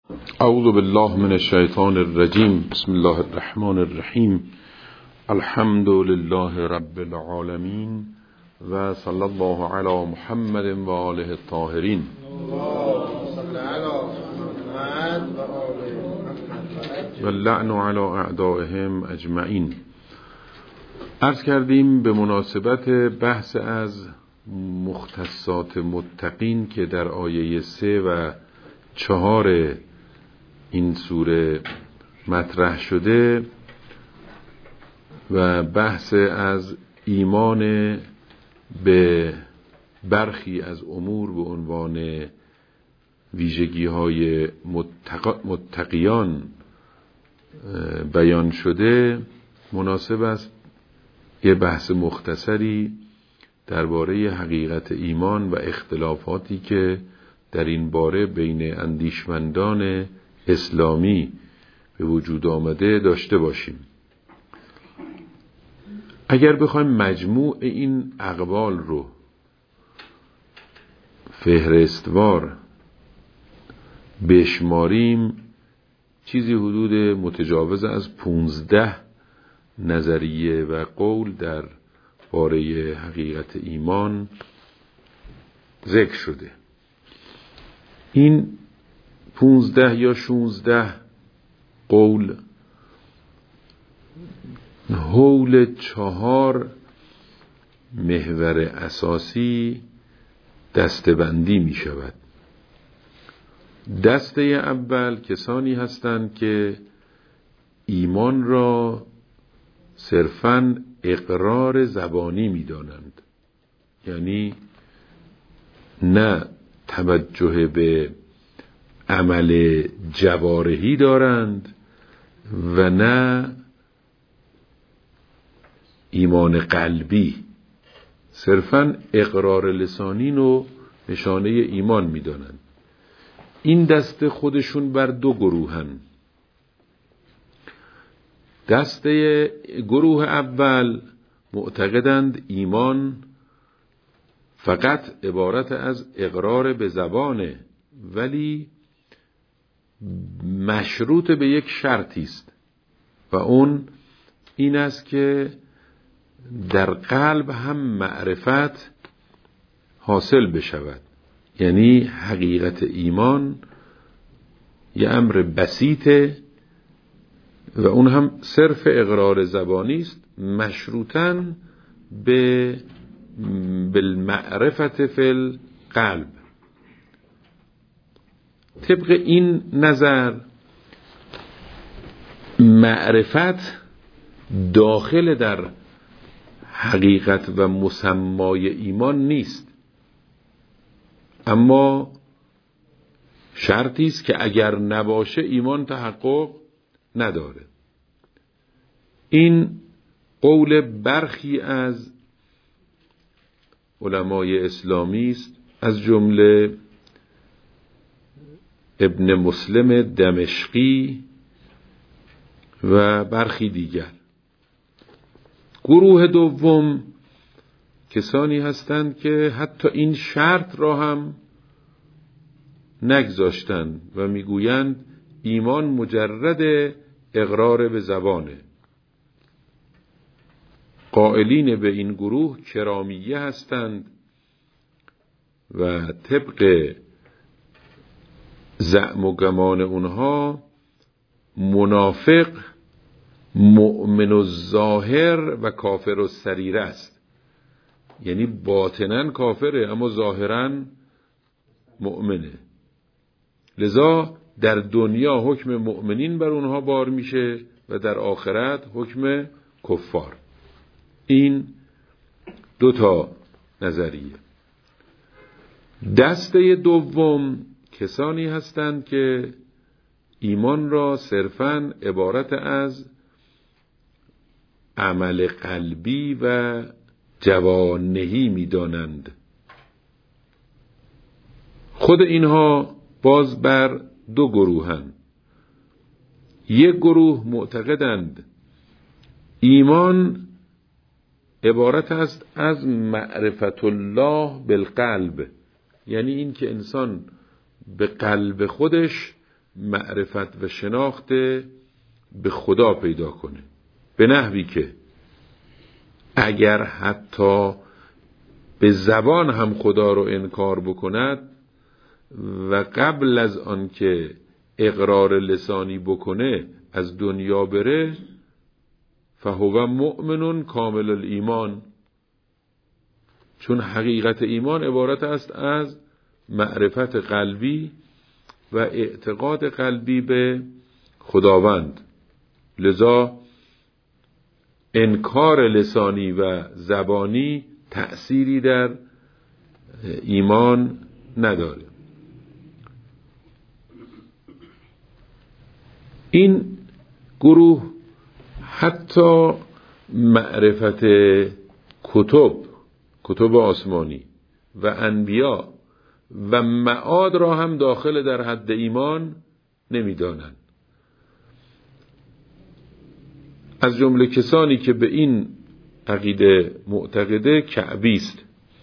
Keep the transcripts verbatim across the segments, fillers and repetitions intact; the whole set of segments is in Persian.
اعوذ بالله من الشیطان الرجیم. بسم الله الرحمن الرحیم. الحمد لله رب العالمین و صلی الله علی محمد و آله الطاهرین. و اللعن علی اعدائهم اجمعین. عرض کردیم به مناسبت بحث از مختصات متقین که در آیه سه و چهار این سوره مطرح شده و بحث از ایمان به برخی از امور به عنوان ویژگی های متق... متقیان بیان شده، مناسب است یه بحث مختصری درباره حقیقت ایمان و اختلافاتی که در این باره بین اندیشمندان اسلامی به وجود آمده داشته باشیم. اگر بخوایم مجموع این اقوال رو فهرستوار بشماریم، چیزی حدود متجاوز از پونزده نظریه و قول در باره حقیقت ایمان ذکر شده. این پونزده یا شونزده قول حول چهار محور اساسی دسته‌بندی می شود. دسته اول کسانی هستند که ایمان را صرفاً اقرار زبانی می دانند، یعنی نه توجه به عمل جوارحی دارند و نه ایمان قلبی، صرفاً اقرار لسانی رو نشانه ایمان می دانند. این دسته خودشون بر دو گروهن. دسته گروه اول معتقدند ایمان فقط عبارت از اقرار به زبانه، ولی مشروط به یک شرطی است و اون این است که در قلب هم معرفت حاصل بشود. یعنی حقیقت ایمان یه امر بسیطه و اون هم صرف اقرار زبانی است، مشروطاً به بالمعرفت فی القلب. طبق این نظر معرفت داخل در حقیقت و مسمای ایمان نیست، اما شرطی است که اگر نباشه ایمان تحقق نداره. این قول برخی از علمای اسلامی است، از جمله ابن مسلم دمشقی و برخی دیگر. گروه دوم کسانی هستند که حتی این شرط را هم نگذاشتند و میگویند ایمان مجرد اقرار به زبانه. قائلین به این گروه کرامیه هستند و طبق زعم و گمان اونها منافق مؤمن الظاهر و کافر السریر است. یعنی باطناً کافره اما ظاهراً مؤمنه. لذا در دنیا حکم مؤمنین بر اونها بار میشه و در آخرت حکم کفار. این دو تا نظریه. دسته دوم کسانی هستند که ایمان را صرفاً عبارت از عمل قلبی و جوانهی می دانند. خود اینها باز بر دو گروهند. یک گروه معتقدند ایمان عبارت است از معرفت الله بالقلب، یعنی این که انسان به قلب خودش معرفت و شناخت به خدا پیدا کنه، به نحوی که اگر حتی به زبان هم خدا رو انکار بکند و قبل از آن که اقرار لسانی بکنه از دنیا بره، فهو مؤمن کامل الایمان، چون حقیقت ایمان عبارت است از معرفت قلبی و اعتقاد قلبی به خداوند. لذا انکار لسانی و زبانی تأثیری در ایمان نداره. این گروه حتی معرفت کتب کتب آسمانی و انبیا و معاد را هم داخل در حد ایمان نمیدانند. از جمله کسانی که به این عقیده معتقده کعبی است.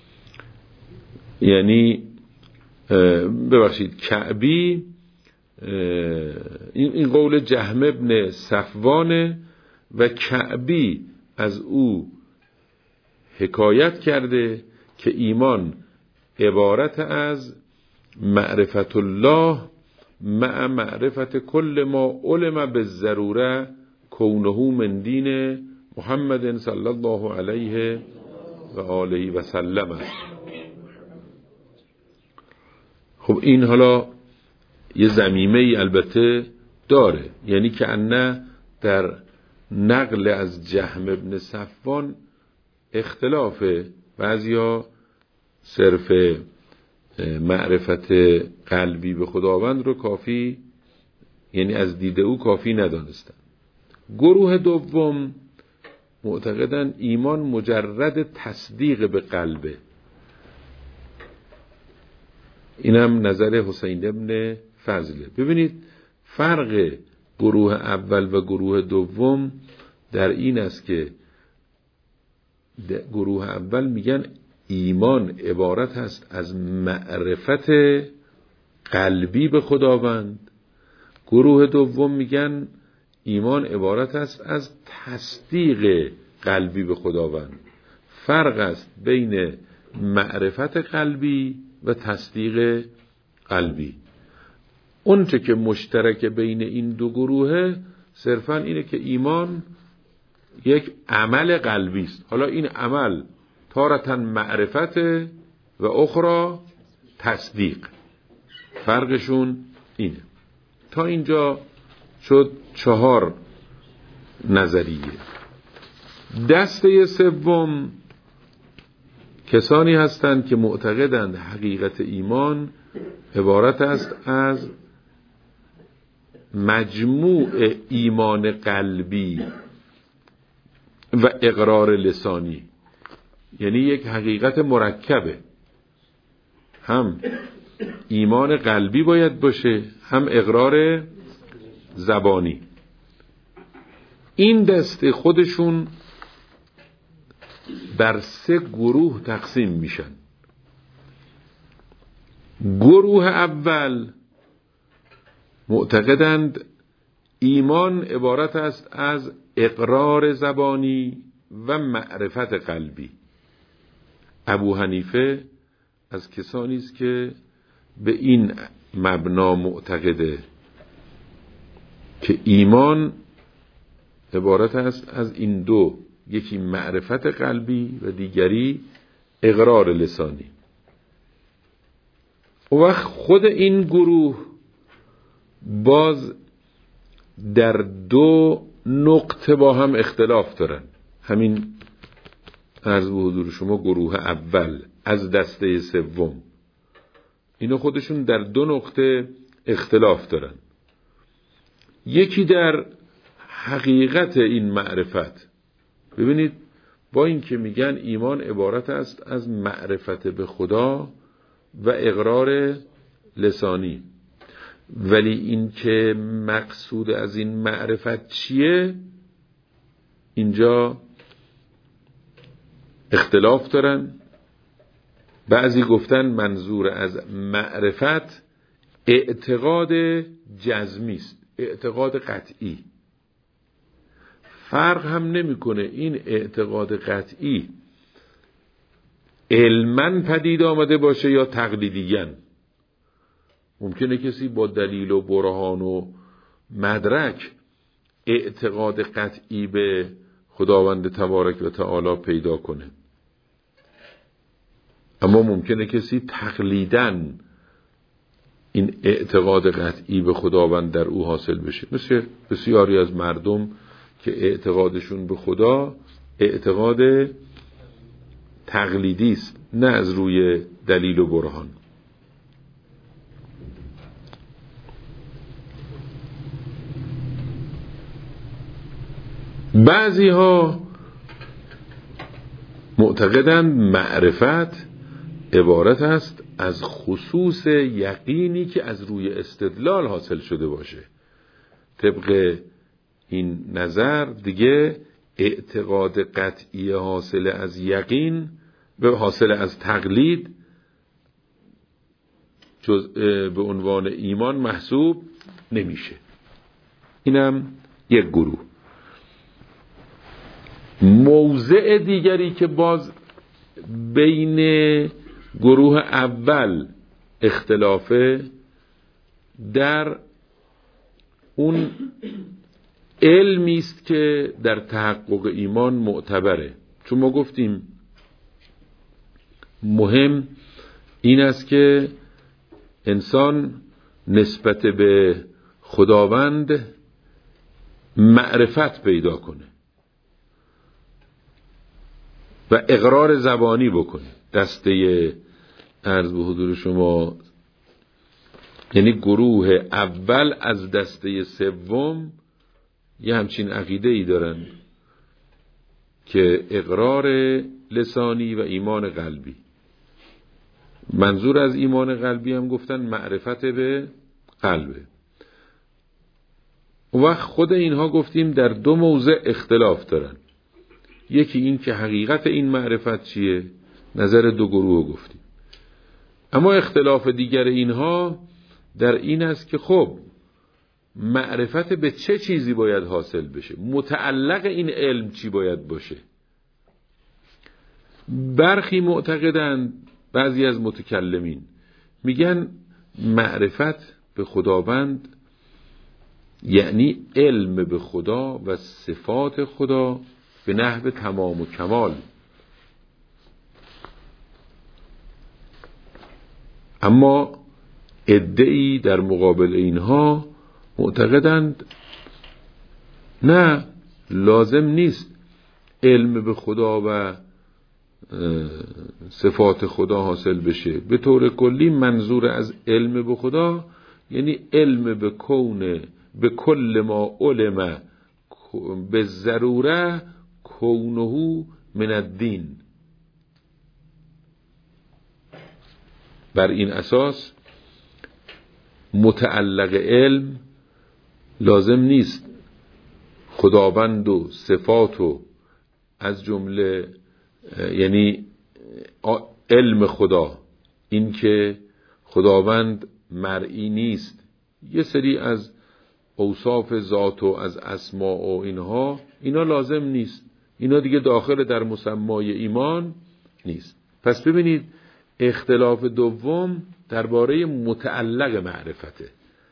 یعنی ببخشید کعبی این این قول جهم ابن صفوانه و کعبی از او حکایت کرده که ایمان عبارت از معرفت الله مع معرفت کل ما علم بالضروره کونه من دین محمد صلی الله علیه و آله و سلم است. خب این حالا یه ضمیمه ای البته داره، یعنی که انه در نقل از جهم ابن صفوان اختلافه. بعضیا صرف معرفت قلبی به خداوند رو کافی، یعنی از دید او کافی ندانستن. گروه دوم معتقدن ایمان مجرد تصدیق به قلبه. اینم نظر حسین ابن فضله. ببینید فرق گروه اول و گروه دوم در این است که گروه اول میگن ایمان عبارت هست از معرفت قلبی به خداوند، گروه دوم میگن ایمان عبارت است از تصدیق قلبی به خداوند. فرق است بین معرفت قلبی و تصدیق قلبی. اون چه که مشترک بین این دو گروه صرفا اینه که ایمان یک عمل قلبی است. حالا این عمل تارتاً معرفت و اخرى تصدیق. فرقشون اینه. تا اینجا شد چهار نظریه. دسته سوم کسانی هستند که معتقدند حقیقت ایمان عبارت است از مجموع ایمان قلبی و اقرار لسانی. یعنی یک حقیقت مرکبه، هم ایمان قلبی باید باشه هم اقرار زبانی. این دسته خودشون بر سه گروه تقسیم میشن. گروه اول معتقدند ایمان عبارت است از اقرار زبانی و معرفت قلبی. ابو حنیفه از کسانی است که به این مبنا معتقده که ایمان عبارت است از این دو، یکی معرفت قلبی و دیگری اقرار لسانی. و خود این گروه باز در دو نقطه با هم اختلاف دارن. همین عرض به حضور شما گروه اول از دسته سوم، اینا خودشون در دو نقطه اختلاف دارن. یکی در حقیقت این معرفت. ببینید با این که میگن ایمان عبارت است از معرفت به خدا و اقرار لسانی، ولی این که مقصود از این معرفت چیه اینجا اختلاف دارن. بعضی گفتن منظور از معرفت اعتقاد جزمی است، اعتقاد قطعی. فرق هم نمیکنه این اعتقاد قطعی علماً پدید آمده باشه یا تقلیدیاً. ممکنه کسی با دلیل و برهان و مدرک اعتقاد قطعی به خداوند تبارک و تعالی پیدا کنه، اما ممکنه کسی تقلیداً این اعتقاد قطعی به خداوند در او حاصل بشه، مثل بسیاری از مردم که اعتقادشون به خدا اعتقاد تقلیدی است، نه از روی دلیل و برهان. بعضی ها معتقدند معرفت عبارت است از خصوص یقینی که از روی استدلال حاصل شده باشه. طبق این نظر دیگه اعتقاد قطعی حاصل از یقین به حاصل از تقلید به عنوان ایمان محسوب نمیشه. اینم یک گروه. موضع دیگری که باز بین گروه اول اختلافه در اون علمی است که در تحقق ایمان معتبره. چون ما گفتیم مهم این است که انسان نسبت به خداوند معرفت پیدا کنه و اقرار زبانی بکنه. دسته عرض به حضور شما یعنی گروه اول از دسته سوم یه همچین عقیده ای دارن که اقرار لسانی و ایمان قلبی. منظور از ایمان قلبی هم گفتن معرفت به قلبه. و خود اینها گفتیم در دو موضع اختلاف دارن. یکی این که حقیقت این معرفت چیه، نظر دو گروه گفتیم. اما اختلاف دیگر اینها در این است که خب معرفت به چه چیزی باید حاصل بشه، متعلق این علم چی باید باشه. برخی معتقدند، بعضی از متکلمین میگن معرفت به خداوند یعنی علم به خدا و صفات خدا به نحو تمام و کمال. اما عده‌ای در مقابل اینها معتقدند نه، لازم نیست علم به خدا و صفات خدا حاصل بشه. به طور کلی منظور از علم به خدا یعنی علم به کون، به کل ما علم به ضروره کونه من الدین. بر این اساس متعلق علم لازم نیست خداوند و صفات و از جمله یعنی علم خدا، این که خداوند مرئی نیست، یه سری از اوصاف ذات و از اسماء و اینها اینا لازم نیست، اینا دیگه داخل در مسمای ایمان نیست. پس ببینید اختلاف دوم درباره متعلق معرفته.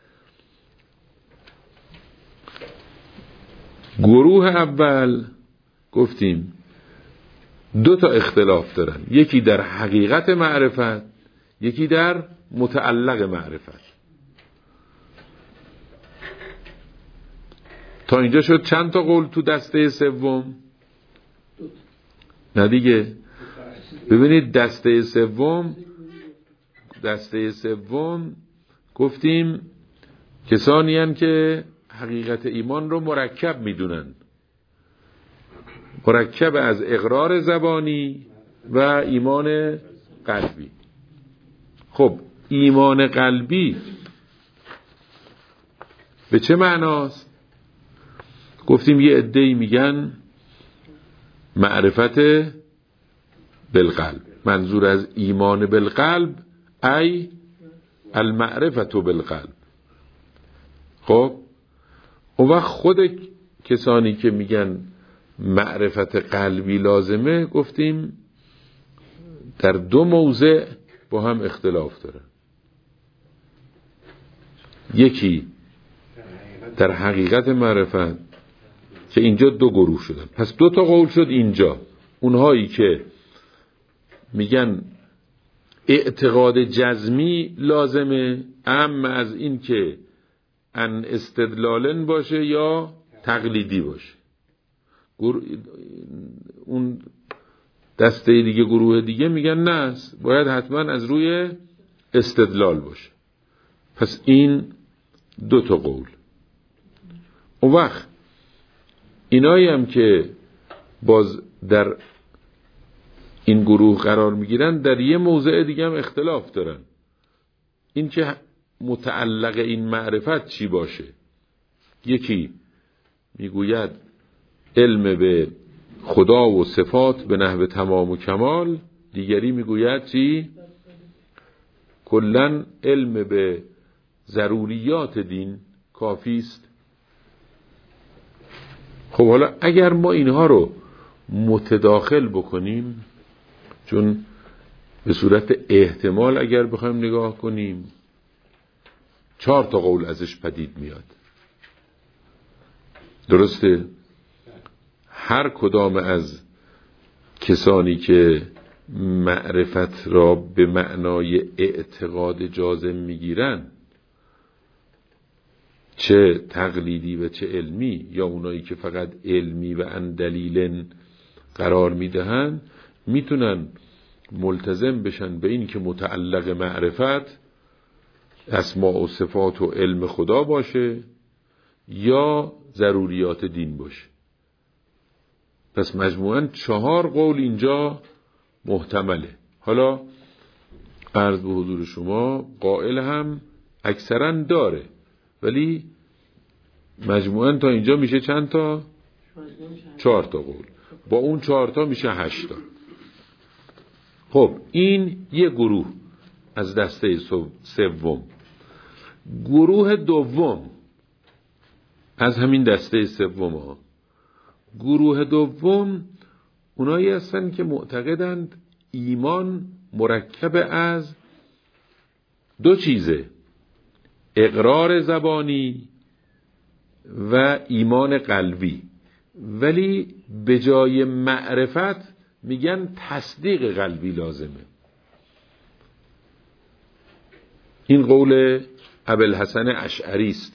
گروه اول گفتیم دو تا اختلاف دارن، یکی در حقیقت معرفت، یکی در متعلق معرفت. تا اینجا شد چند تا قول تو دسته سوم؟ نه دیگه. ببینید دسته سوم دسته سوم گفتیم کسانی هستند که حقیقت ایمان رو مرکب میدونن، مرکب از اقرار زبانی و ایمان قلبی. خب ایمان قلبی به چه معناست؟ گفتیم یه عده‌ای میگن معرفت بالقلب. منظور از ایمان بالقلب ای المعرفة بالقلب. خب اون وقت خود کسانی که میگن معرفت قلبی لازمه، گفتیم در دو موضع با هم اختلاف دارن. یکی در حقیقت معرفت که اینجا دو گروه شدن، پس دو تا قول شد اینجا. اونهایی که میگن اعتقاد جزمی لازمه، اما از این که ان استدلالن باشه یا تقلیدی باشه. اون دسته دیگه، گروه دیگه میگن نه، باید حتما از روی استدلال باشه. پس این دو تا قول. اون وقت اینایی هم که باز در این گروه قرار میگیرن در یه موضع دیگه هم اختلاف دارن، این که متعلق این معرفت چی باشه. یکی میگوید علم به خدا و صفات به نحو تمام و کمال، دیگری میگوید چی؟ کلن علم به ضروریات دین کافی است. خب حالا اگر ما اینها رو متداخل بکنیم، چون به صورت احتمال اگر بخوایم نگاه کنیم چهار تا قول ازش پدید میاد. درسته؟ هر کدام از کسانی که معرفت را به معنای اعتقاد جازم میگیرن، چه تقلیدی و چه علمی، یا اونایی که فقط علمی و ان دلیلن قرار میدهن، میتونن ملتزم بشن به این که متعلق معرفت اسماء و صفات و علم خدا باشه یا ضروریات دین باشه. پس مجموعاً چهار قول اینجا محتمله. حالا عرض به حضور شما قائل هم اکثراً داره، ولی مجموعاً تا اینجا میشه چند تا؟ چهار تا قول. با اون چهار تا میشه هشت تا. خب این یه گروه از دسته سوم. گروه دوم از همین دسته سوم ها، گروه دوم اونایی هستن که معتقدند ایمان مرکب از دو چیزه، اقرار زبانی و ایمان قلبی، ولی به جای معرفت میگن تصدیق قلبی لازمه. این قول ابوالحسن اشعری است.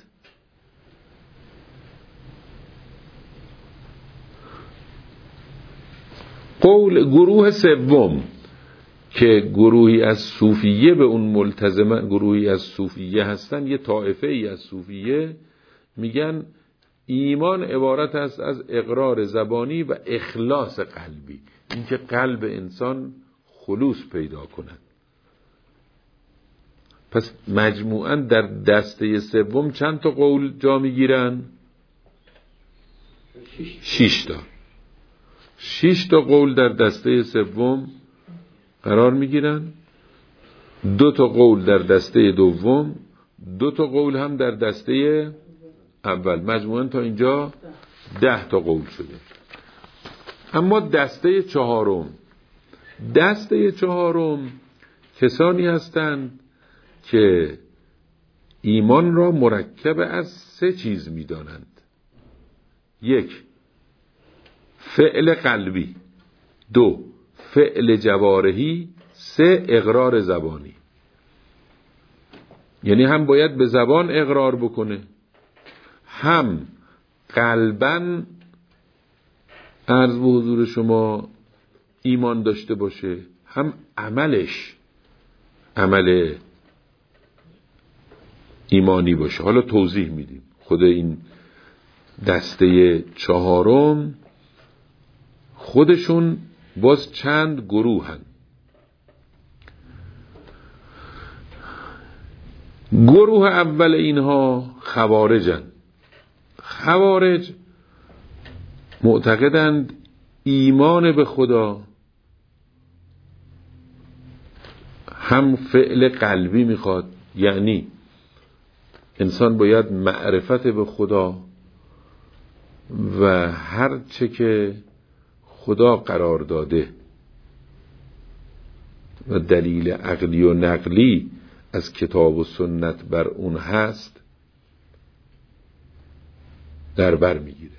قول گروه سوم که گروهی از صوفیه به اون ملتزمه، گروهی از صوفیه هستن، یه طائفه ای از صوفیه، میگن ایمان عبارت است از اقرار زبانی و اخلاص قلبی، اینکه قلب انسان خلوص پیدا کند. پس مجموعاً در دسته سوم چند تا قول جا میگیرن؟ شش تا. شش تا قول در دسته سوم قرار میگیرن، دو تا قول در دسته دوم، دو تا قول هم در دسته اول. مجموعاً تا اینجا ده تا قول شده. اما دسته چهارم، دسته چهارم کسانی هستند که ایمان را مرکب از سه چیز می‌دانند. یک، فعل قلبی، دو، فعل جوارحی، سه، اقرار زبانی. یعنی هم باید به زبان اقرار بکنه، هم قلباً عرض به حضور شما ایمان داشته باشه، هم عملش عمل ایمانی باشه. حالا توضیح میدیم. خود این دسته چهارم خودشون باز چند گروه هن. گروه اول اینها خوارجن. خوارج معتقدند ایمان به خدا هم فعل قلبی میخواد، یعنی انسان باید معرفت به خدا و هر چه که خدا قرار داده و دلیل عقلی و نقلی از کتاب و سنت بر اون هست در بر میگیره.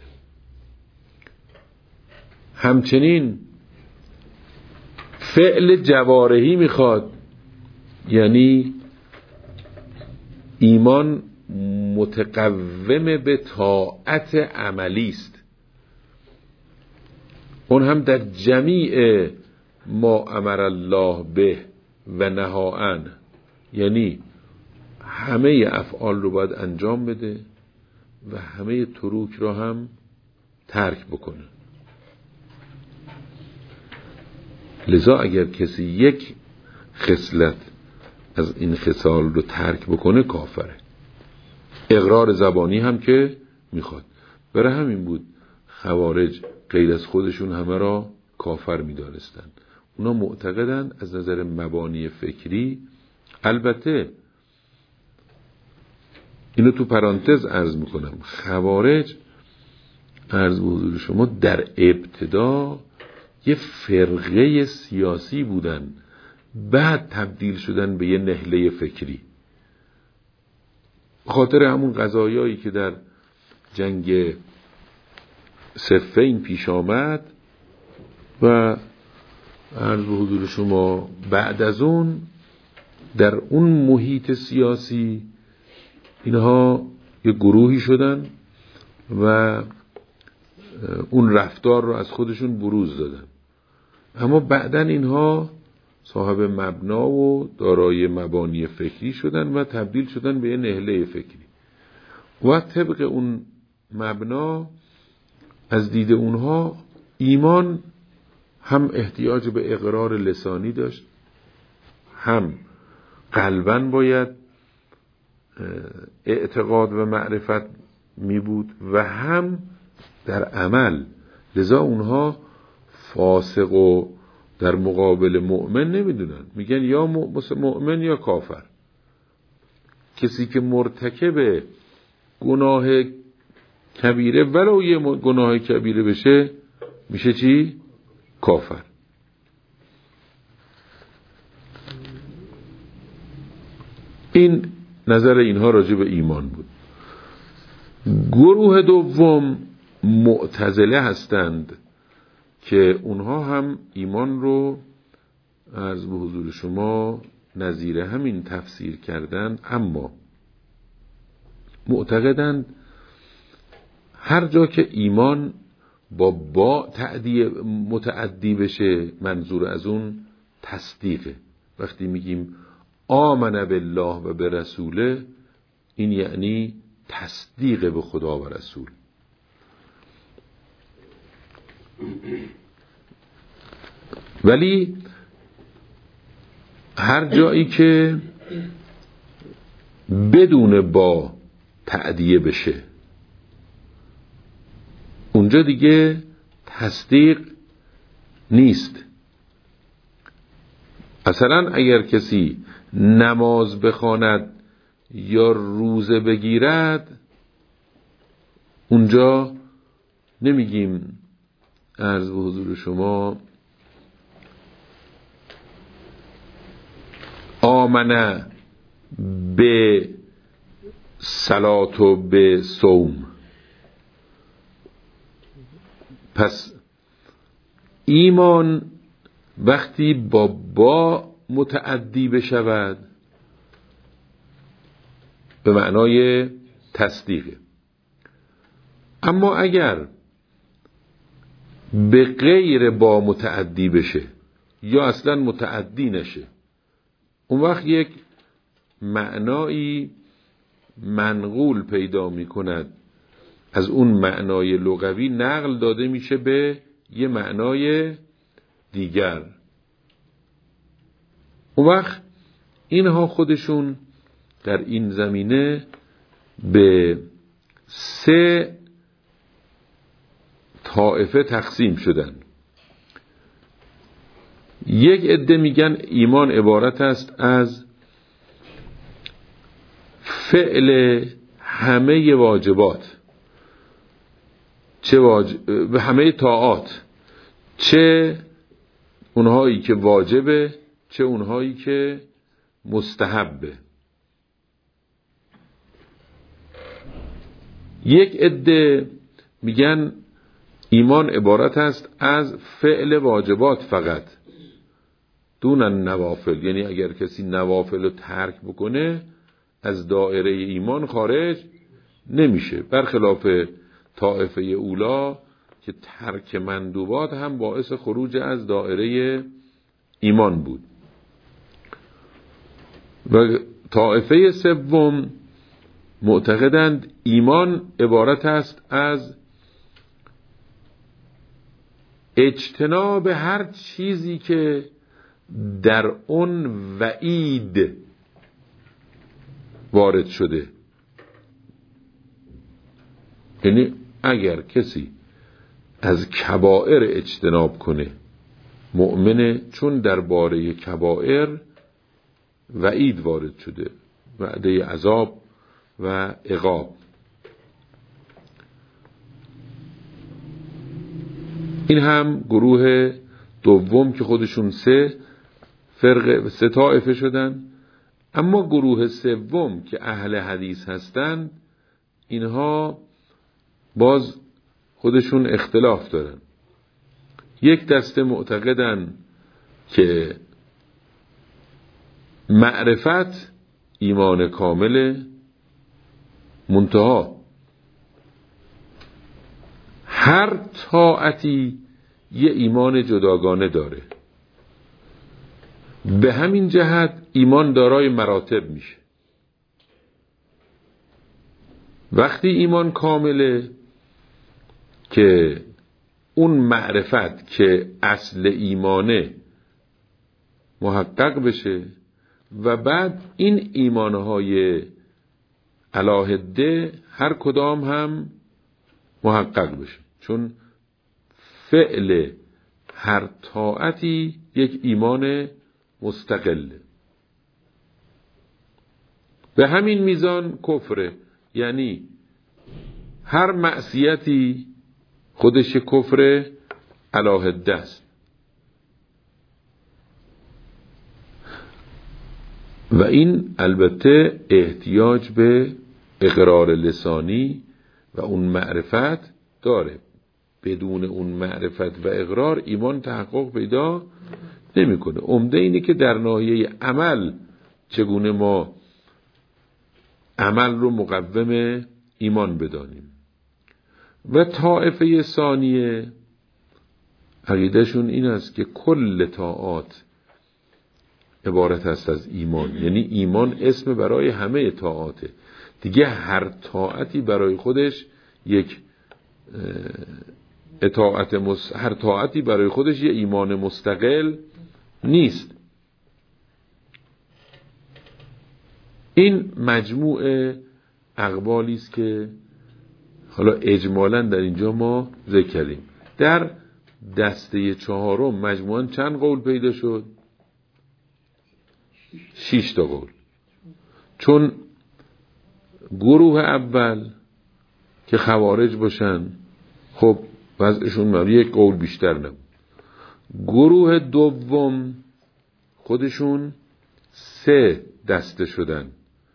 همچنین فعل جوارحی میخواد، یعنی ایمان متقوم به طاعت عملی است، اون هم در جمیع ما امر الله به و نهی عنه، یعنی همه افعال رو باید انجام بده و همه تروک رو هم ترک بکنه. لذا اگر کسی یک خصلت از این خصال رو ترک بکنه کافره. اقرار زبانی هم که میخواد. برای همین بود خوارج غیر از خودشون همه را کافر میدانستن. اونا معتقدن از نظر مبانی فکری، البته اینو تو پرانتز عرض میکنم، خوارج عرض به حضور شما در ابتدا یه فرقه سیاسی بودن، بعد تبدیل شدن به یه نهله فکری. خاطر همون قضایایی که در جنگ صفین پیش آمد و عرض به حضور شما بعد از اون در اون محیط سیاسی اینها یه گروهی شدن و اون رفتار رو از خودشون بروز دادن، اما بعدن اینها صاحب مبنا و دارای مبانی فکری شدن و تبدیل شدن به یه نهله فکری و طبق اون مبنا از دید اونها ایمان هم احتیاج به اقرار لسانی داشت، هم قلباً باید اعتقاد و معرفت می بود و هم در عمل. لذا اونها فاسق و در مقابل مؤمن نمیدونن، میگن یا مؤمن یا کافر. کسی که مرتکب گناه کبیره ولو یه گناه کبیره بشه میشه چی؟ کافر. این نظر اینها راجع به ایمان بود. گروه دوم معتزله هستند که اونها هم ایمان رو عرض به حضور شما نظیر همین تفسیر کردن، اما معتقدند هر جا که ایمان با با تعدیه متعدی بشه منظور از اون تصدیقه. وقتی میگیم آمن بالله و به رسوله، این یعنی تصدیق به خدا و رسول. ولی هر جایی که بدون با تعدیه بشه اونجا دیگه تصدیق نیست. مثلا اگر کسی نماز بخواند یا روزه بگیرد، اونجا نمیگیم عرض به حضور شما آمنه به صلات و به صوم. پس ایمان وقتی با با متعدی بشود به معنای تصدیقه، اما اگر به غیر با متعدی بشه یا اصلا متعدی نشه، اون وقت یک معنایی منقول پیدا می کند، از اون معنای لغوی نقل داده میشه به یه معنای دیگر. اون وقت اینها خودشون در این زمینه به سه طائفه تقسیم شدن. یک عده میگن ایمان عبارت است از فعل همه واجبات، چه واجب همه طاعات، چه اونهایی که واجبه چه اونهایی که مستحبه. یک عده میگن ایمان عبارت است از فعل واجبات فقط دون النوافل، یعنی اگر کسی نوافل رو ترک بکنه از دایره ایمان خارج نمیشه، برخلاف طائفه اولا که ترک مندوبات هم باعث خروج از دایره ایمان بود. و طائفه سوم معتقدند ایمان عبارت است از اجتناب هر چیزی که در اون وعید وارد شده. یعنی اگر کسی از کبائر اجتناب کنه مؤمنه، چون درباره کبائر وعید وارد شده، وعده عذاب و عقاب. این هم گروه دوم که خودشون سه فرقه سه طائفه شدن. اما گروه سوم که اهل حدیث هستند اینها باز خودشون اختلاف دارن. یک دسته معتقدن که معرفت ایمان کامل، منتها هر طاعتی یه ایمان جداگانه داره، به همین جهت ایمان دارای مراتب میشه. وقتی ایمان کامله که اون معرفت که اصل ایمانه محقق بشه و بعد این ایمانهای علاهده هر کدام هم محقق بشه، چون فعل هر طاعتی یک ایمان مستقله. به همین میزان کفره، یعنی هر معصیتی خودش کفر علاهده است. و این البته احتیاج به اقرار لسانی و اون معرفت داره. بدون اون معرفت و اقرار ایمان تحقق پیدا نمیکنه. عمده اینه که در ناحیه عمل چگونه ما عمل رو مقوم ایمان بدانیم. و طائفه ثانیه عقیدهشون این است که کل طاعات عبارت است از ایمان، یعنی ایمان اسم برای همه طاعاته دیگه. هر طاعتی برای خودش یک اطاعت مس... هر طاعتی برای خودش یک ایمان مستقل نیست. این مجموع اقوالی است که حالا اجمالاً در اینجا ما ذکر کردیم. در دسته چهارم مجموعاً چند قول پیدا شد؟ شش تا قول. چون گروه اول که خوارج باشن خب وضعشون مالی یک قول بیشتر نبود. گروه دوم خودشون سه دسته شدن،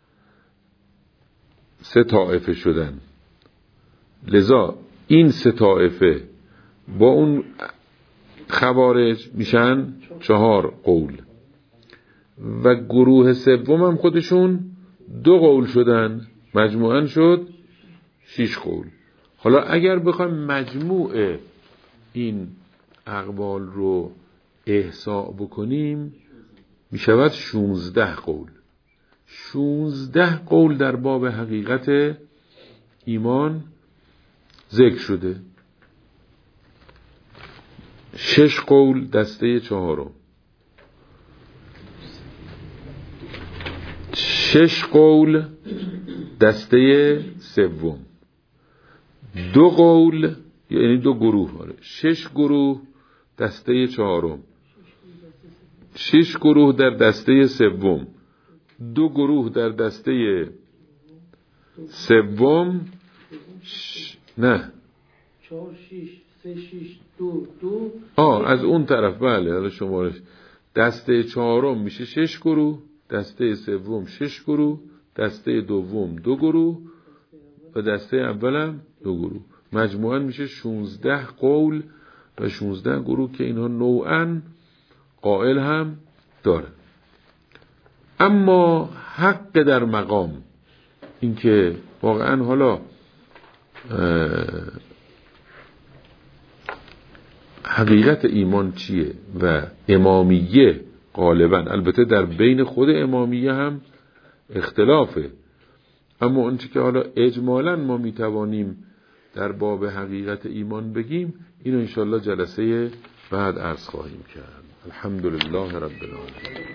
سه طائفه شدن. لذا این سه طائفه با اون خوارج میشن چهار قول. و گروه سوم هم خودشون دو قول شدن، مجموعاً شد شش قول. حالا اگر بخوایم مجموع این اقوال رو احصاء بکنیم میشود شانزده قول. شانزده قول در باب حقیقت ایمان ذکر شده. شش قول دسته چهارم، شش قول دسته سوم، دو قول یعنی دو گروه آره. شش گروه دسته چهارم، شش گروه در دسته سوم، دو گروه در دسته سوم ش... نه چهار شیش سه شیش دو دو آه از اون طرف بله. حالا شمارش دسته چهارم میشه شش گروه، دسته سوم شش گروه، دسته دوم دو گروه و دسته اولم دو گروه. مجموعاً میشه شانزده قول و شانزده گروه که اینها نوعاً قائل هم داره. اما حق در مقام این که واقعاً حالا حقیقت ایمان چیه و امامیه غالباً البته در بین خود امامیه هم اختلافه، اما اون چی که حالا اجمالاً ما میتوانیم در باب حقیقت ایمان بگیم اینو انشالله جلسه بعد عرض خواهیم کرد. الحمدلله رب العالمین.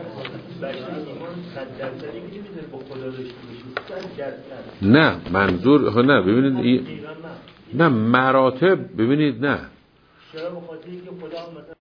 نه منظور نه ببینید ای... نه مراتب ببینید نه